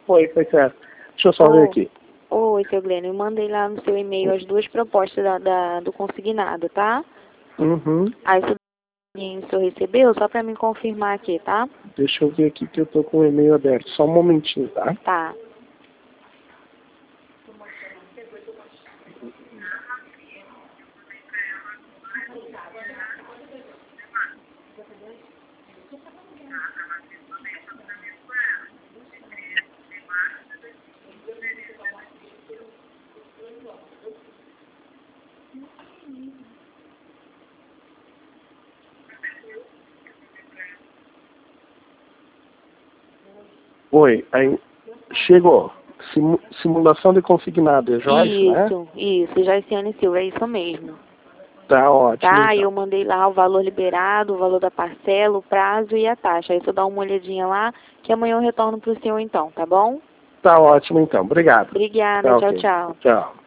Foi certo. Deixa eu só ver aqui. Oi, seu Glênio, eu mandei lá no seu e-mail as 2 propostas do consignado, tá? Uhum. Aí o senhor recebeu, só pra me confirmar aqui, tá? Deixa eu ver aqui que eu tô com o e-mail aberto. Só um momentinho, tá? Tá. Oi, aí chegou. Simulação de consignado, é Joyce, né? Isso, Joyciane Silva, é isso mesmo. Tá ótimo. Tá, então. eu mandei lá o valor liberado, o valor da parcela, o prazo e a taxa. Aí você dá uma olhadinha lá, que amanhã eu retorno pro senhor então, tá bom? Tá ótimo então. Obrigado. Obrigada, Tá, tchau, ok. tchau. Tchau.